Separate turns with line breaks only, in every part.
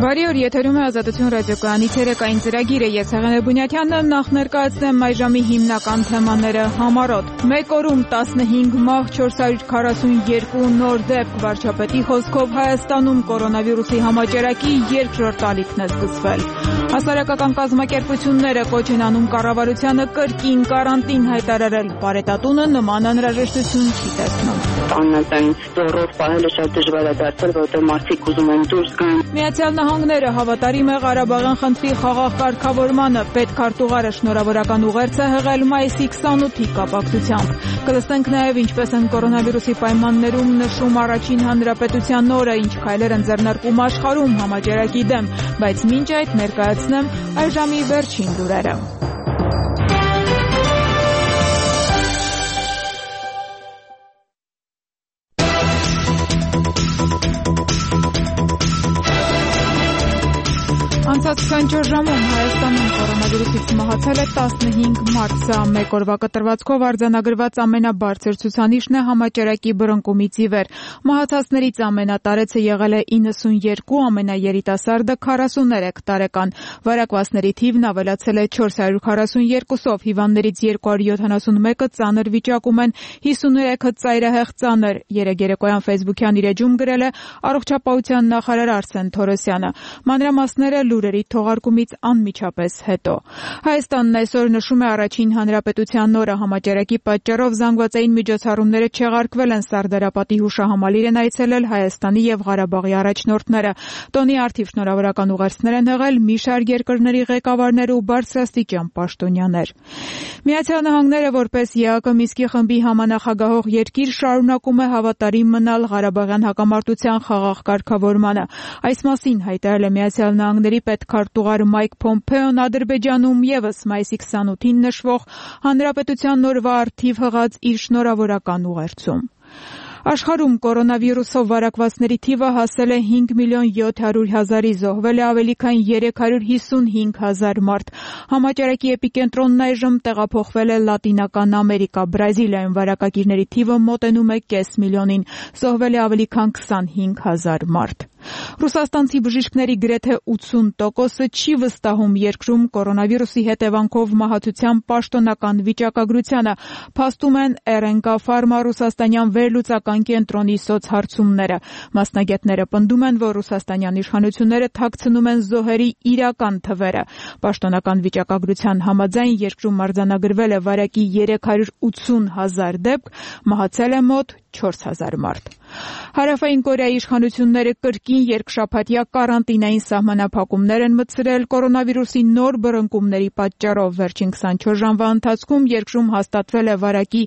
Բարի օր, եթերում է Ազատություն ռադիոկայանի ցերեկային ծրագիրը, ես Հեղինե Բունյաթյանն եմ, նախ ներկայացնեմ այս ժամի հիմնական թեմաները համառոտ։ Մեկ օրում 15 մահ, 442 նոր դեպք, վարչապետի խոսքով Հայաստանում կորոնավիրուսի համաճարակի երկրորդ ալիքն է սկսվել։ Հասարակական կազմակերպությունները կոչ են անում կառավարությանը կրկին կարանտին հայտարարել, Պարետատունը նման անհրաժեշտություն չի տեսնում։
Աննային ծորով պահելը շատ դժվար է դարձել, որտեղ մարդիկ ուզում են դուրս գան։
Միացյալ Նահանգները հավատարիմ է Ղարաբաղյան խնդրի խաղաղ կարգավորմանը, պետքարտուղարը շնորհավորական ուղերձ է հղել մայիսի 28-ի կապակցությամբ։ Կլսենք նաև ինչպես են կորոնավիրուսի պայմաններում նշում առաջին հանրապետության օրը, ինչ քայլեր են ձեռնարկում աշխարհում համաճարակի դեմ, բայց մինչ այդ ներկայացնեմ այս ժամի վերջին լուրերը։ Անցած 24 ժամում Հայաստանում կորոնավիրուսից մահացել է 15 մարդ, սա մեկ օրվա կտրվածքով արձանագրված ամենաբարձր ցուցանիշն է համաճարակի բռնկումից ի վեր։ Մահացածներից ամենատարեցը եղել է 92, ամենաերիտասարդը 43 տարեկան։ Վարակվածների թիվն ավելացել է 442-ով, հիվանդներից 271-ը ծանր վիճակում են, 53-ը ծայրահեղ ծանր։ Երեկոյան Facebook-յան իր էջում գրել է առողջապահության նախարար Արսեն Թորոսյանը։ Մանրամասները լուրերի թողարկումից անմիջապես հետո։ Հայաստանն այսօր նշում է առաջին հանրապետության օրը, համաճարակի պատճառով զանգվածային միջոցառումները չեղարկվել են, Սարդարապատի հուշահամալիր են այցելել Հայաստանի եւ Ղարաբաղի առաջնորդները։ Տոնի արդիվ շնորհավորական ուղերձներ են հղել մի շարք երկրների ղեկավարներ ու բարձրաստիճան պաշտոնյաներ։ Միացյալ Նահանգները որպես ԵԱԿ Մինսկի խմբի համանախագահող երկիր շարունակում է հավատարիմ մնալ Ղարաբաղյան հակամարտության խաղաղ կարգավորմանը։ Այս մասին հայտարարել է Միացյալ Նահանգների պետքարտուղար Մայք Փոմփեոն Ադրբեջանում ևս մայիսի 28-ին նշվող հանրապետության օրվա առթիվ հղած իր շնորհավորական ուղերձում։ Աշխարհում կորոնավիրուսով վարակվածների թիվը հասել է 5.700.000-ի, զոհվել է ավելի քան 355,000 մարդ։ Համաճարակի էպիկենտրոնն այժմ տեղափոխվել է Լատինական Ամերիկա, Բրազիլիայում վարակակիրների թիվը մոտենում է կես միլիոնին, զոհվել է ավելի քան 25,000 մարդ։ Ռուսաստանցի բժիշկների գրեթե 80%-ը չի վստահում երկրում կորոնավիրուսի հետևանքով մահացության պաշտոնական վիճակագրությանը, փաստում են RNK Pharma ռուսաստանյան վերլուծական կենտրոնի սոցհարցումները։ Մասնագետները պնդում են, որ ռուսաստանյան իշխանությունները թաքցնում են զոհերի իրական թվերը։ Պաշտոնական վիճակագրության համաձայն երկրում արձանագրվել է վարակի 380,000 դեպք, մահացել է մոտ 4,000 մարդ։ Հարավային Կորեայի իշխանությունները կրկին երկշաբաթյա կարանտինային սահմանափակումներ են մտցրել կորոնավիրուսի նոր բռնկումների պատճառով։ Վերջին 24 ժամվա ընթացքում երկրում հաստատվել է վարակի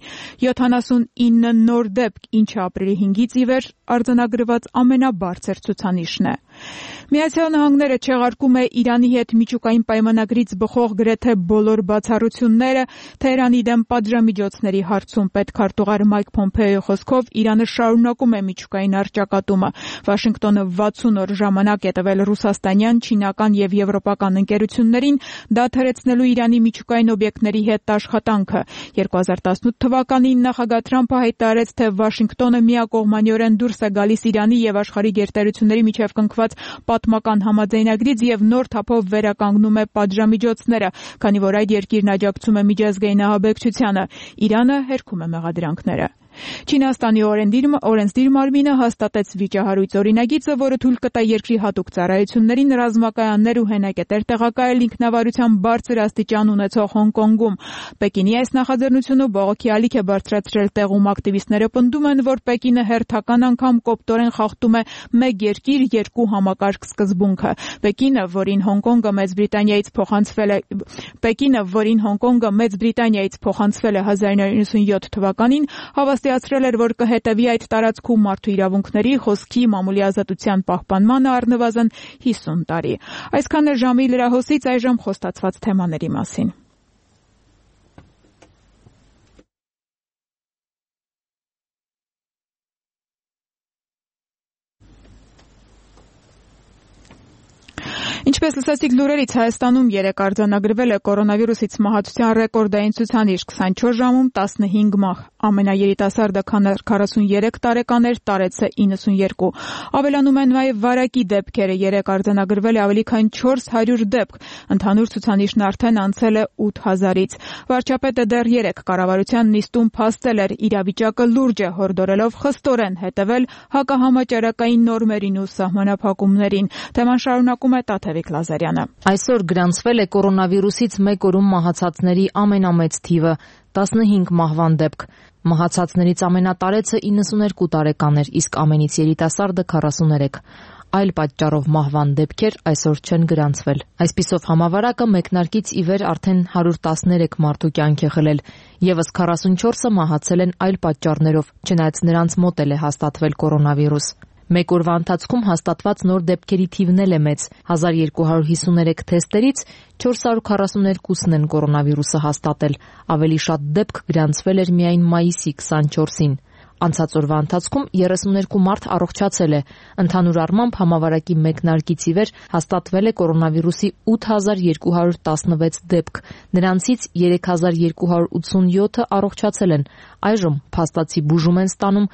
79 նոր դեպք, ինչը ապրիլի 5-ից ի վեր արձանագրված ամենաբարձր ցուցանիշն է։ Միացյալ Նահանգները չեղարկում է Իրանի հետ միջուկային պայմանագրից բխող գրեթե բոլոր բացառությունները։ Թեհրանի դեմ պատժամիջոցների հարցում պետքարտուղար Մայք Փոմփեոյի խոսքով Իրանը շարունակում է միջուկային առճակատումը։ Վաշինգտոնը 60 օր ժամանակ է տվել ռուսաստանյան, չինական եւ եվրոպական ընկերություններին դադարեցնելու Իրանի միջուկային օբյեկտների հետ աշխատանքը։ 2018 թվականին նախագահ Թրամփը հայտարարեց, թե Վաշինգտոնը միակողմանիորեն դուրս է գալիս Իրանի եւ աշխարհի գերտերությունների միջև կնքված պատմական համաձայնագրից եւ նոր թափով վերականգնում է պատժամիջոցները, քանի որ այդ երկիրն աջակցում է միջազգային ահաբեկչությանը։ Իրանը հերքում է մեղադրանքները։ Չինաստանի օրենսդիր մարմինը հաստատեց վիճահարույց օրինագիծը, որը թույլ կտա երկրի հատուկ ծառայություններին ռազմակայաններ ու հենակետեր տեղակայել ինքնավարության բարձր աստիճան ունեցող Հոնկոնգում։ Պեկինի այս նախաձեռնությունը բողոքի ալիք է բարձրացրել տեղում, ակտիվիստները պնդում են, որ Պեկինը հերթական անգամ կոպտորեն խախտում է մեկ երկիր, երկու համակարգ սկզբունքը։ Պեկինը, որին Հոնկոնգը Մեծ Բրիտանիայից փոխանցվել է 1997 թվականին, հավաստիացրել էր, որ կհետևի այդ տարածքում մարդու իրավունքների, խոսքի, մամուլի ազատության պահպանմանը առնվազն 50 տարի։ Այսքան է ժամի լրահոսից այժմ խոստացված թեմաների մասին։ Ինչպես լսեցիք լուրերից, Հայաստանում երեկ արձանագրվել է կորոնավիրուսից մահացության ռեկորդային ցուցանիշ 24 ժամում 15 մահ։ Ամենաերիտասարդը 43 տարեկան էր, տարեցը 92։ Ավելանում են նաև վարակի դեպքերը, երեկ արձանագրվել է ավելի քան 400 դեպք։ Ընդհանուր ցուցանիշն արդեն անցել է 8000-ից։ Վարչապետը դեռ երեկ կառավարության նիստում փաստել էր իրավիճակը լուրջ է, հորդորելով խստորեն հետևել հակահամաճարակային նորմերին ու սահմանափակումներին։ Թեման շարունակում է Տաթևիկ Լազարյանը։
Այսօր գրանցվել է կորոնավիրուսից մեկ օրում մահացածների ամենամեծ թիվը՝ 15 մահվան դեպք։ Մահացածներից ամենատարեցը 92 տարեկան էր, իսկ ամենից երիտասարդը 43։ Այլ պատճառով մահվան դեպքեր այսօր չեն գրանցվել։ Այսպիսով համավարակը մեկնարկից ի վեր արդեն 113 մարդու կյանք է խլել, եւս 44-ը մահացել են այլ պատճառներով, չնայած նրանց մոտ էլ է հաստատվել կորոնավիրուս։ Մեկ օրվա ընթացքում հաստատված նոր դեպքերի թիվն էլ է մեծ։ 1253 թեստերից 442-ն են կորոնավիրուսը հաստատել։ Ավելի շատ դեպք գրանցվել էր միայն մայիսի 24-ին։ Անցած օրվա ընթացքում 32 մարդ առողջացել է։ Ընդհանուր առմամբ համավարակի մեկնարկից ի վեր հաստատվել է կորոնավիրուսի 8216 դեպք։ Նրանցից 3287-ը առողջացել են։ Այժմ փաստացի բուժում են ստանում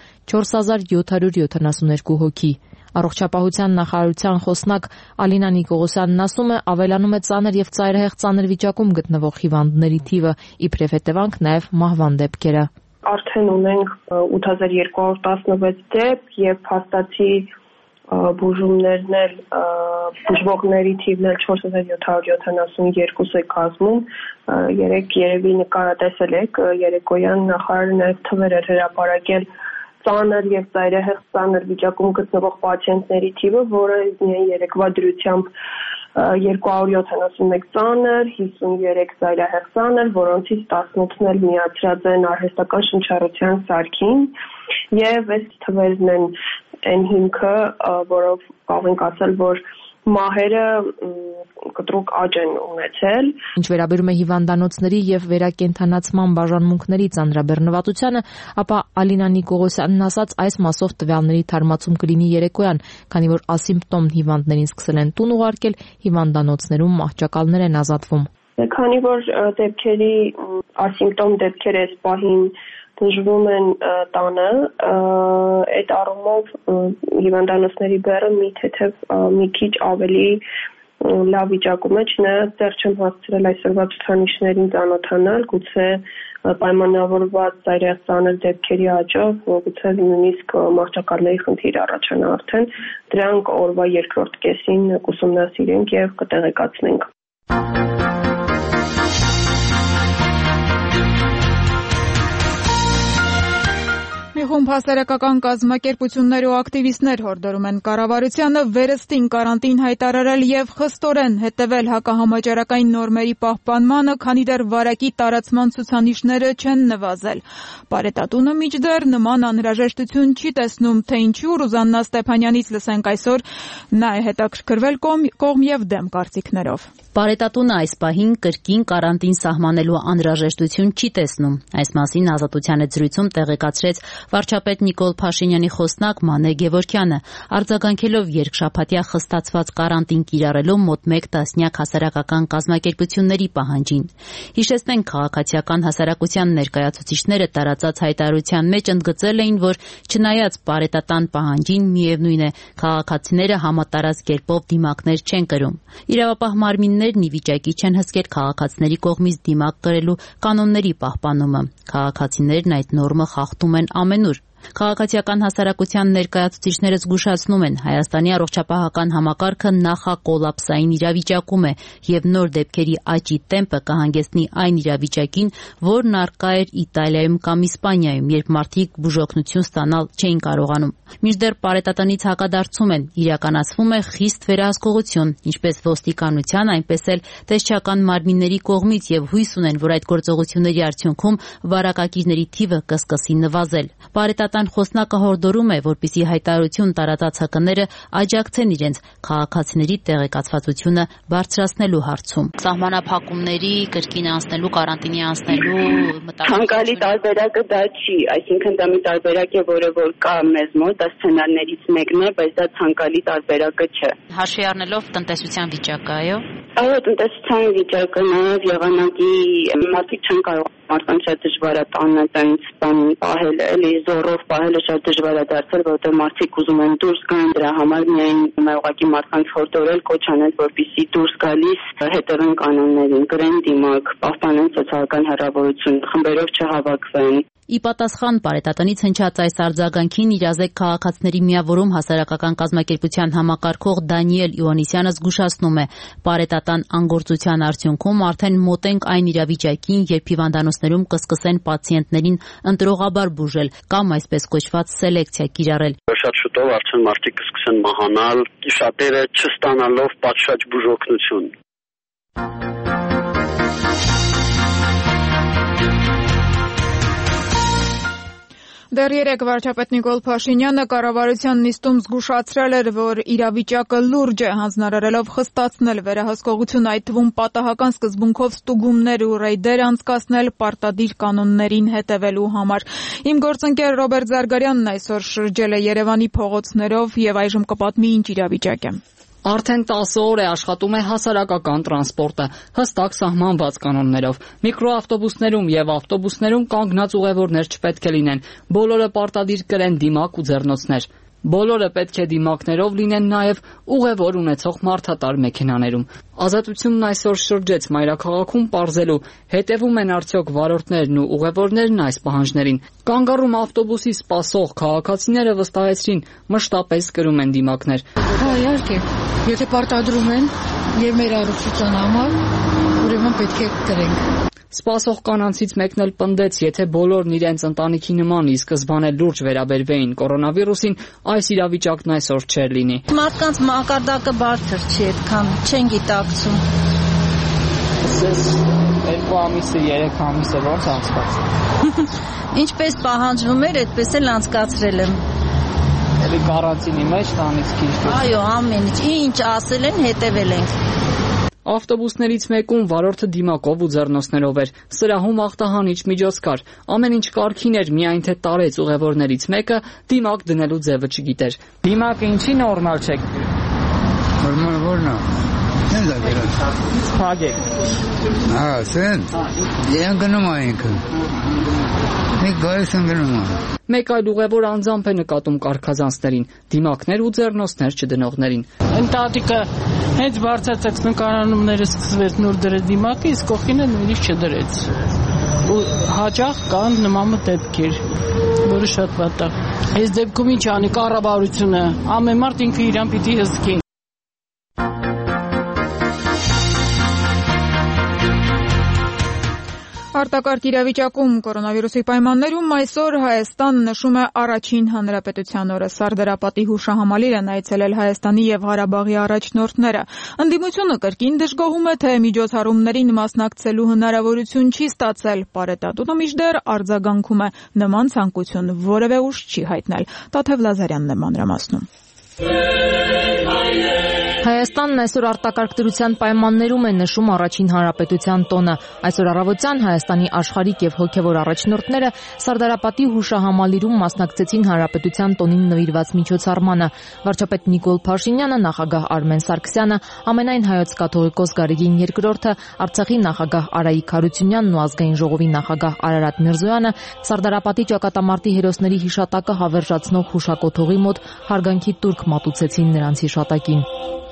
4772 հոգի։ Առողջապահության նախարարության խոսնակ Ալինա Նիկողոսյանն ասում է, ավելանում է ծանր եւ ծայրահեղ ծանր վիճակում գտնվող հիվանդների թիվը, իբրև հետևանք նաև մահվան դեպքերը։
Արդեն ունենք 8216 դեպք եւ փաստացի բուժումներն էլ բուժվողների թիվն էլ 4772 է կազմում։ Երեք երևի նկարատեսել եք, երեկոյան նախարարը նաև թվեր էր հրապարակել ծանր եւ ծայրահեղ ծանր վիճակում գտնվող պացիենտների թիվը, որը միայն երեկվա դրությամբ 271 ծանր, 53 ծայրահեղ ծանր, որոնցից 18-ն էլ միացրած են արհեստական շնչառության սարքին, եւ այս թվերն են այն հիմքը, որով կարող ենք ասել, որ մահերը կտրուկ աճ են ունեցել։
Ինչ վերաբերում է հիվանդանոցների եւ վերակենդանացման բաժանմունքների ծանրաբեռնվածությանը, ապա Ալինա Նիկողոսյանն ասաց, այս մասով տվյալների թարմացում կլինի երեկոյան, քանի որ ասիմպտոմ հիվանդներին սկսել են տուն ուղարկել, հիվանդանոցներում մահճակալներ են ազատվում։
Քանի որ դեպքերի ասիմպտոմ դեպքերը այս պահին դժվում են տանը, այդ առումով հիվանդանոցների բեռը մի քիչ ավելի լավ վիճակում է, չնայած դեռ չեմ հասցրել այսօրվա ցուցանիշներին ծանոթանալ, գուցե պայմանավորված ծայրահեղ ծանր դեպքերի աճով, գուցե նույնիսկ մահճակալների խնդիր առաջանա արդեն, դրանք օրվա երկրորդ կեսին կուսումնասիրենք եւ կտեղեկացնենք։
Մի խումբ հասարակական կազմակերպություններ ու ակտիվիստներ հորդորում են կառավարությանը վերստին կարանտին հայտարարել եւ խստորեն հետեւել հակահամաճարակային նորմերի պահպանմանը, քանի դեռ վարակի տարածման ցուցանիշները չեն նվազել։ Բարետատունը մինչդեռ նման անհրաժեշտություն չի տեսնում, թե ինչու Ռուզաննա Ստեփանյանից լսենք այսօր, նա է հետաքրքրվել կողմ եւ դեմ կարծիքներով։
Բարետատունը այս պահին կրկին կարանտին սահմանելու անհրաժեշտություն չի տեսնում։ Այս մասին Ազատության հետ զրույցում տեղեկացրեց վարչապետ Նիկոլ Փաշինյանի խոսնակ Մանե Գևորգյանը, արձագանքելով երկշաբաթյա խստացված կարանտին կիրառելու մոտ 1 տասնյակ հասարակական կազմակերպությունների պահանջին։ Հիշեցնենք, քաղաքացիական հասարակության ներկայացուցիչները տարածած հայտարարության մեջ ընդգծել էին, որ չնայած բարետատան պահանջին, միևնույն է, քաղաքացիները համատարած կերպով դիմակներ չեն կրում։ Իրավապահ մարմիններն ի վիճակի չեն հսկել քաղաքացիների կողմից դիմակ կրելու կանոնների պահպանումը։ Քաղաքացիներն այդ նորմը խախտում են ամենուր։ Քաղաքացիական հասարակության ներկայացուցիչները զգուշացնում են, Հայաստանի առողջապահական համակարգը նախակոլապսային իրավիճակում է եւ նոր դեպքերի աճի տեմպը կհանգեցնի այն իրավիճակին, որն առկա էր Իտալիայում կամ Իսպանիայում, երբ մարդիկ բուժօգնություն ստանալ չէին կարողանում։ Մինչդեռ բարետատնից հակադարձում են, իրականացվում է խիստ վերահսկողություն, ինչպես ոստիկանության, այնպես էլ տեսչական մարմինների կողմից եւ հույս ունեն, որ այդ գործողությունների արդյունքում վարակակիրների թիվը կսկսի նվազել։ Պարետատան խոսնակը հորդորում է, որպեսզի հայտարարություն տարածած ՀԿ-ները աջակցեն իրենց քաղաքացիների տեղեկացվածությունը բարձրացնելու հարցում։
Սահմանափակումների կրկին անցնելու, կարանտինի անցնելու
Ցանկալի տարբերակը դա չի, այսինքն դա մի տարբերակ է, որը որ կա մեզ մոտ, դա սցենարներից մեկն է, բայց դա ցանկալի տարբերակը չէ։
Հաշվի առնելով տնտեսության վիճակը, այո։
Այո, տնտեսության վիճակը, նաև եղանակի մարդիկ չեն կարող մարդկանց շատ դժվար է տանը տենց բան պահել, էլի զորով պահելը շատ դժվար է դարձել, որովհետև մարդիկ ուզում են դուրս գան, դրա համար միայն ուղղակի մարդկանց հորդորել, կոչ անել, որպեսզի դուրս գալիս հետևեն կանոններին, գրեն դիմակ, պահպանեն սոցիալական հեռավորություն, խմբերով չհավաքվեն։
Ի պատասխան Պարետատնից հնչած այս արձագանքին իրազեկ քաղաքացիների միավորում հասարակական կազմակերպության համակարգող Դանիել Իոնիսյանը զգուշացնում է, Պարետատան անգործության արդյունքում արդեն մոտ ենք այն իրավիճակին, երբ հիվանդանոցներում կսկսեն պացիենտներին ընտրողաբար բուժել կամ այսպես կոչված սելեկցիա կիրառել։
Շատ շուտով արդեն մարդիկ կսկսեն մահանալ, շատերը չստանալով պատշաճ բուժօգնություն։
Դեռ երեկ վարչապետ Նիկոլ Փաշինյանը կառավարության նիստում զգուշացրել էր, որ իրավիճակը լուրջ է, հանձնարարելով խստացնել վերահսկողություն, այդ թվում պատահական սկզբունքով ստուգումներ ու ռեյդեր անցկացնել պարտադիր կանոններին հետևելու համար։ Իմ գործընկեր Ռոբերտ Զարգարյանն այսօր շրջել է Երևանի փողոցներով եւ այժմ կպատմի ինչ իրավիճակ է։
Արդեն 10 օր է աշխատում է հասարակական տրանսպորտը, հստակ սահմանված կանոններով։ Միկրոավտոբուսներում եւ ավտոբուսներում կանգնած ուղևորներ չպետք է լինեն։ Բոլորը պարտադիր կրեն դիմակ ու ձեռնոցներ։ Բոլորը պետք է դիմակներով լինեն նաև ուղևոր ունեցող մարդատար մեքենաներում։ Ազատությունն այսօր շրջեց մայրաքաղաքում պարզելու, հետևում են արդյոք վարորդներն ու ուղևորներն այս պահանջներին։ Կանգառում ավտոբուսի սպասող քաղաքացիները վստահեցրին, մշտապես կրում են դիմակներ։
Հա, իհարկե, եթե պարտադրում են եւ մեր առողջության համար, ուրեմն պետք է կրենք։
Սպասող կանանցից մեկն էլ պնդեց, եթե բոլորն իրենց ընտանիքի նման ի սկզբանե լուրջ վերաբերվեին կորոնավիրուսին, այս իրավիճակն այսօր չէր լինի։
Մարդկանց մակարդակը բարձր չի, այդքան չեն գիտակցում։
Ասես 2 ամիսը, 3 ամիսը ոնց անցկացրել։
Ինչպես պահանջվում էր, այդպես էլ անցկացրել եմ։
Էլի կարանտինի մեջ տանից քիչ։
Այո, ամեն ինչ ասել են, հետևել ենք։
Ավտոբուսներից մեկում վարորդը դիմակով ու ձեռնոցներով էր։ Սրահում ախտահանիչ միջոց կար։ Ամեն ինչ կարգին էր, միայն թե տարեց ուղևորներից մեկը դիմակ դնելու ձևը չգիտեր։
Դիմակը ինչի նորմալ չէ։
Նորմալ որն է։ Ինչ է դերած։
Փագեք։
Հա, սեն։ Դեն գնում այնքը։ Մի գայս ընկնում է։
Մեկ այլ ուղևոր անձամբ է նկատում կարգազանցներին, դիմակներ ու ձեռնոցներ չդնողներին։
Ընտատիկը հենց բարձրացած կանոնները սկսվեց նոր դրել դիմակը, իսկ կողքինը նույնիսկ չդրեց։ Ու հաճախ կան նման դեպքեր, որը շատ վատ է։ Այս դեպքում ինչ անի կառավարությունը, ամեն մարդ ինքը իրան պիտի հսկի։
Արտակարգ իրավիճակում կորոնավիրուսի պայմաններում այսօր Հայաստան նշում է առաջին հանրապետության օրը։ Սարդարապատի հուշահամալիր են այցելել Հայաստանի եւ Ղարաբաղի առաջնորդները։ Ընդդիմությունը կրկին դժգոհում է, թե միջոցառումներին մասնակցելու հնարավորություն չի ստացել։ Պարետատունը մինչդեռ արձագանքում է, նման ցանկություն որևէ ուժ չի հայտնել։ Տաթև Լազարյանն է մանրամասնում։
Հայաստանն այսօր արտակարգ դրության պայմաններում է նշում առաջին հանրապետության տոնը։ Այսօր առավոտյան Հայաստանի աշխարհիկ եւ հոգեվոր առաջնորդները Սարդարապատի հուշահամալիրում մասնակցեցին հանրապետության տոնին նվիրված միջոցառմանը։ Վարչապետ Նիկոլ Փաշինյանը, նախագահ Արմեն Սարգսյանը, ամենայն հայոց կաթողիկոս Գարեգին II, Արցախի նախագահ Արայիկ Հարությունյանն ու ազգային ժողովի նախագահ Արարատ Միրզոյանը Սարդարապատի ճակատամարտի հերոսների հիշատակը հավերժացնող հուշակոթողի մոտ հարգանքի տուրք մատուցեցին նրանց հիշատակին։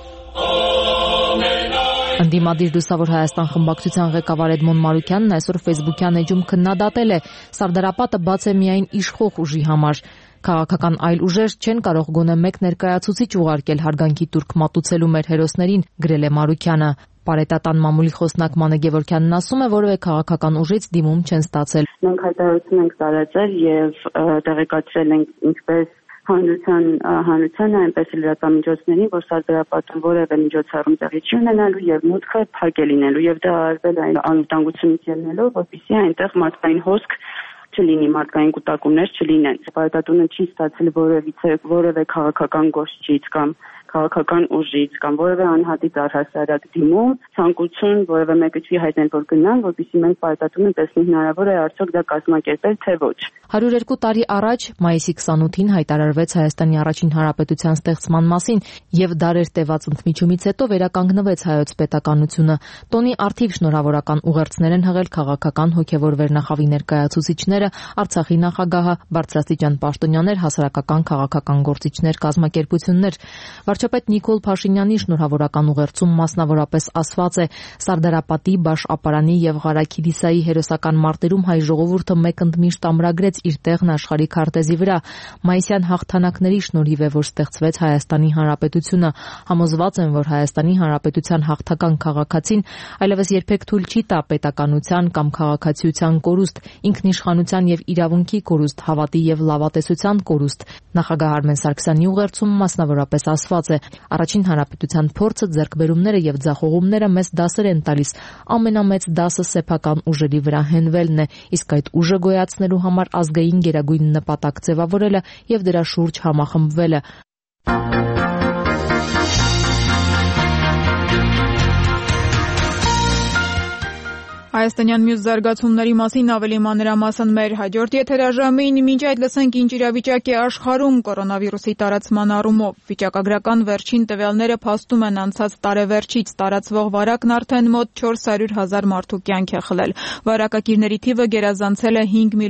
Ընդդիմադիր Լուսավոր Հայաստան խմբակցության ղեկավար Էդմոն Մարուկյանն այսօր Facebook-յան էջում քննադատել է Սարդարապատը բաց է միայն իշխող ուժի համար։ Քաղաքական այլ ուժեր չեն կարող գոնե մեկ ներկայացուցիչ ուղարկել հարգանքի տուրք մատուցելու մեր հերոսներին, գրել է Մարուկյանը։ Պարետատան մամուլի խոսնակ Մանե Գևորգյանն ասում է, որևէ քաղաքական ուժից դիմում չեն ստացել։
Մենք հայտարարություն ենք տարածել եւ տեղեկացրել ենք ինչպես հանրությանը, այնպես էլ լրատվամիջոցներին, որ Սարդարապատում որևէ միջոցառում տեղի չի ունենալու եւ մուտքը փակ է լինելու եւ դա արվել այն անվտանգությունից ելնելով, որպեսզի այնտեղ մարդկային հոսք չլինի, մարդկային կուտակումներ չլինեն։ Պարտատունը չի ստացել որևէ քաղաքական գործիչից կամ քաղաքական ուժից կամ որևէ անհատից առհասարակ դիմում, ցանկություն որևէ մեկը չի հայտնել, որ գնան, որպեսզի մենք պարտատունը տեսնենք հնարավոր է արդյոք դա կազմակերպել, թե ոչ։
102 տարի առաջ մայիսի 28-ին հայտարարվեց Հայաստանի առաջին հանրապետության ստեղծման մասին եւ դարեր տևած ընդմիջումից հետո վերականգնվեց հայոց պետականությունը։ Տոնի արդիվ շնորհավորական ուղերձներ են հղել քաղաքական հոգեվոր վերնախավի ներկայացուցիչները, Արցախի նախագահը, բարձրաստիճան պաշտոնյաներ, հասարակական քաղաքական գործիչներ, կազմակերպություններ։ Վարչապետ Նիկոլ Փաշինյանի շնորհավորական ուղերձում մասնավորապես ասված է. Սարդարապատի, Բաշ-Ապարանի եւ Ղարաքիլիսայի հերոսական մարտերում հայ ժողովուրդը մեկընդմիշտ ամրագրեց իր տեղն աշխարհի քարտեզի վրա։ Մայիսյան հաղթանակների շնորհիվ է, որ ստեղծվեց Հայաստանի Հանրապետությունը։ Համոզված եմ, որ Հայաստանի Հանրապետության հաղթական քաղաքացին այլևս երբեք թույլ չի տա պետականության կամ քաղաքացիության կորուստ, ինքնիշխանության եւ իրավունքի կորուստ, հավատի եւ լավատեսության կորուստ։ Նախագահ Արմեն Սարգսյանի ուղերձում մասնավորապես ասված է. Առաջին հանրապետության փորձը, ձեռքբերումները եւ ձախողումները մեզ դասեր են տալիս։ Ամենամեծ դասը սեփական ուժերի վրա հենվելն է, իսկ այդ ուժը գոյացնելու համար ազգային գերագույն նպատակ ձևավորելը եւ դրա շուրջ համախմբվելը։
Հայաստանյան մյուս զարգացումների մասին ավելի մանրամասն մեր հաջորդ եթերաժամին, մինչ այդ լսենք ինչ իրավիճակ է աշխարհում կորոնավիրուսի տարածման առումով։ Վիճակագրական վերջին տվյալները փաստում են անցած տարեվերջից տարածվող վարակն արդեն մոտ 400,000 մարդու կյանք է խլել։ Վարակագիրների թիվը գերազանցել է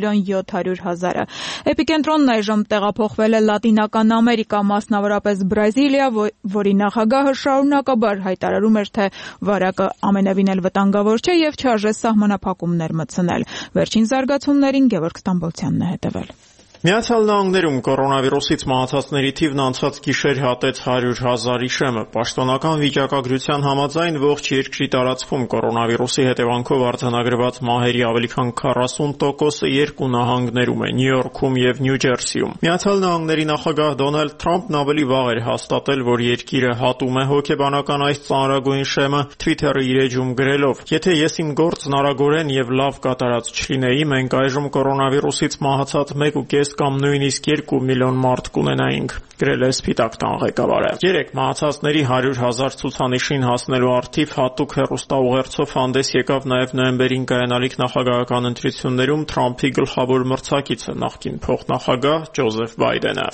5,7 միլիոն։ Էպիկենտրոնն այժմ տեղափոխվել է Լատինական Ամերիկա, մասնավորապես Բրազիլիա, որի նախագահը շարունակաբար հայտարարում էր, թե վարակը ամենևին էլ վտանգավոր չէ եւ չարժե սահմանափակումներ մտցնել։ Վերջին զարգացումներին Գևորգ Ստամբոլցյանն է հետևել։
Միացյալ Նահանգներում կորոնավիրուսից մահացածների թիվն անցած գիշեր հատեց 100,000-ի շեմը։ Պաշտոնական վիճակագրության համաձայն ողջ երկրի տարածքում կորոնավիրուսի հետևանքով արձանագրված մահերի ավելի քան 40%-ը երկու նահանգներում է՝ Նյու Յորքում եւ Նյու Ջերսիում։ Միացյալ Նահանգների նախագահ Դոնալդ Թրամփն ավելի վաղ էր հաստատել, որ երկիրը հատում է հոգեբանական այս ծանրագույն շեմը, Twitter-ը իր էջում գրելով. «Եթե ես իմ գործն արագորեն եւ լավ կատարած չլինեի, մենք այժմ կորոնավիրուսից մահացած 1.5 կամ նույնիսկ 2 միլիոն մարդ կունենայինք», գրել է Սպիտակ տան ղեկավարը։ Երեկ մահացածների 100,000 ցուցանիշին հասնելու առթիվ հատուկ հեռուստաուղերձով հանդես եկավ նաև նոյեմբերին կայանալիք նախագահական ընտրություններում Թրամփի գլխավոր մրցակիցը, նախկին փոխնախագահ Ջոզեֆ Բայդենը։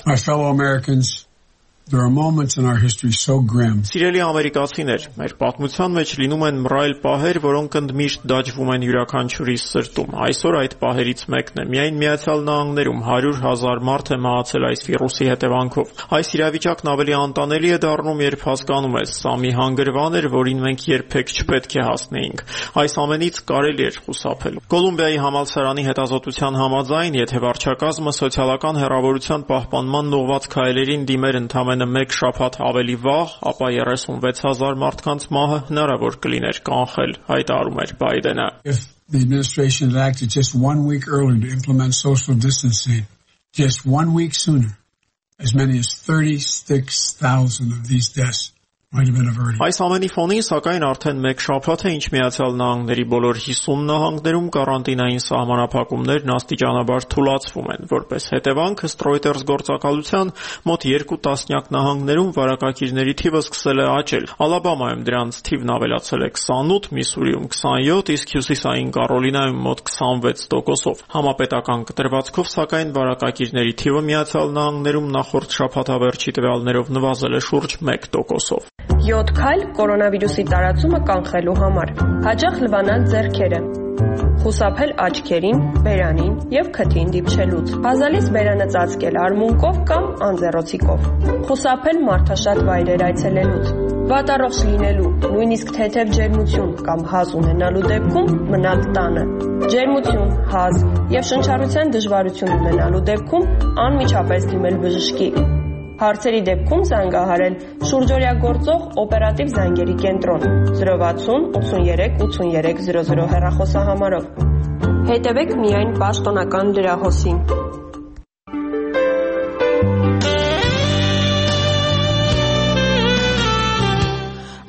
There are moments in our history so grim.
Սիրելի ամերիկացիներ, մեր պատմության մեջ լինում են մռայլ պահեր, որոնք ընդմիշտ դաջվում են յուրաքանչյուրի սրտում։ Այսօր այդ պահերից մեկն է։ Միայն Միացյալ Նահանգներում 100,000 մարդ է մահացել այս վիրուսի հետևանքով։ Այս իրավիճակն ավելի անտանելի է դառնում, երբ հասկանում ես, սա մի հանգրվան էր, որին մենք երբեք չպետք է հասնեինք։ Այս ամենից կարելի էր խուսափել։ Կոլումբիայի համալսարանի հետազոտության համաձայն, եթե վարչակազմը սոցիալական հեռավորության պահպանման ուղղված քայլերին դիմեր ընդհանրապես մեկ շաբաթ ավելի վաղ, ապա 36,000 մարդկանց մահը հնարավոր կլիներ կանխել, հայտարարում էր Բայդենը։
If the administration had acted just 1 week earlier to implement social distancing, just 1 week sooner, as many as 36,000 of these deaths might have been averted.
Այս ամենի ֆոնին, սակայն արդեն մեկ շաբաթ է, ինչ Միացյալ Նահանգների բոլոր 50 նահանգներում կարանտինային սահմանափակումներն աստիճանաբար թուլացվում են։ Որպես հետևանք, ըստ Reuters գործակալության, մոտ 2 տասնյակ նահանգներում վարակագիրների թիվը սկսել է աճել։ Ալաբամայում դրանց թիվն ավելացել է 28, Միսուրիում 27, իսկ Հյուսիսային Կարոլինայում մոտ 26%-ով։ Համապետական կտրվածքով, սակայն վարակագիրների թիվը Միացյալ Նահանգներում նախորդ շաբաթավերջի տվյալներով նվազել է շուրջ 1%-ով։
7 քայլ կորոնավիրուսի տարածումը կանխելու համար։ Հաճախ լվանալ ձեռքերը։ Խուսափել աչքերին, բերանին եւ քթին դիպչելուց։ Բազալից բերանը ծածկել արմունկով կամ անձեռոցիկով։ Խուսափել մարդաշատ վայրեր այցելելուց։ Վատառողջ լինելու, նույնիսկ թեթև ջերմություն կամ հազ ունենալու դեպքում մնալ տանը։ Ջերմություն, հազ եւ շնչառության դժվարություն ունենալու դեպքում անմիջապես դիմել բժշկի։ Հարցերի դեպքում զանգահարել շուրջօրյա գործող օպերատիվ զանգերի կենտրոն 060 83 83 00 հեռախոսահամարով։ Հետևեք միայն պաշտոնական լրահոսին։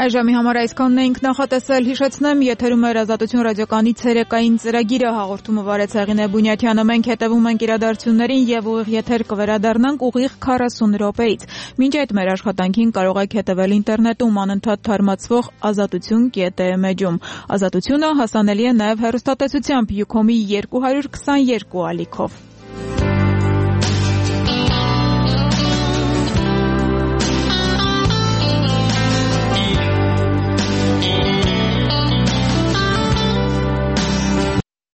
Այժմի համար այսքանն էինք նախատեսել, հիշեցնեմ, եթերում էր Ազատություն ռադիոկայանի ցերեկային ծրագիրը, հաղորդումը վարեց Հեղինե Բունյաթյանը, մենք հետևում ենք իրադարձություններին եւ ուղիղ եթեր կվերադառնանք ուղիղ 40 րոպեից։ Մինչ այդ մեր աշխատանքին կարող եք հետևել ինտերնետում անընդհատ թարմացվող azatutun.am-ում։ Ազատությունը հասանելի է նաեւ հեռուստատեսությամբ Ucom-ի 222 ալիքով։